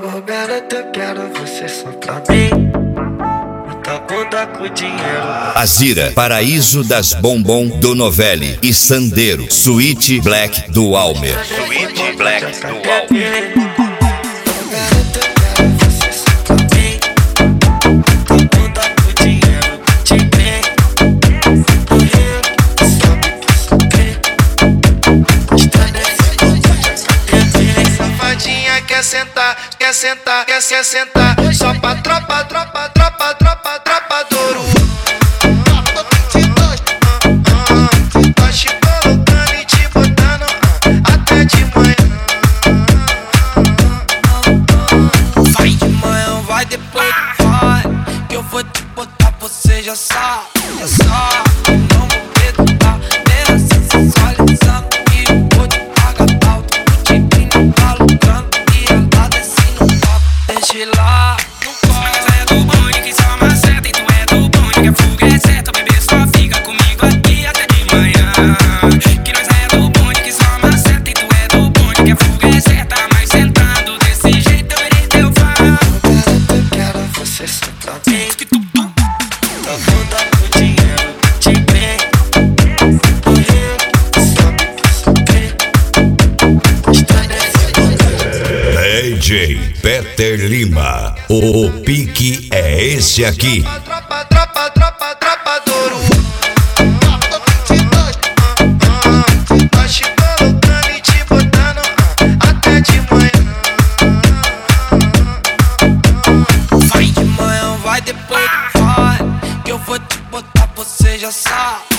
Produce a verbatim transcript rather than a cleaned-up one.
Ô garota, eu quero você só pra mim. Muita bunda com dinheiro. Azira, Paraíso das Bombom do Novelli e Sandeiro, Suíte Black do Almer. Suíte Black do Almer. Quer sentar, quer sentar, quer se sentar. Só pra tropa, tropa, tropa, tropa, tropa Douro. Tô te colocando e te botando até de manhã. Vai de manhã, vai depois, vai. Que eu vou te botar, você já sabe, já sabe. Não vou perguntar, pela sensualizando. E eu vou te pagar alto, o tigrinho tá lucrando. Deixa lá no colo. Mas é do bonde que só maceta. E tu é do bonde que a fuga é certa. Bebê só fica comigo aqui até de manhã. Que nós é do bonde que só maceta. E tu é do bonde que a fuga é certa. Mas sentando desse jeito eu irei teu fã. Eu quero você só pra mim. Tá bunda com dinheiro, te bem. O rio sabe que sou bem. D J Peter Lima, o pique é esse aqui. Tropa, tropa, tropa, tropa Douro. Tô te colocando e te botando até de manhã. Vai de manhã, vai depois, vai. Que eu vou te botar, você já sabe.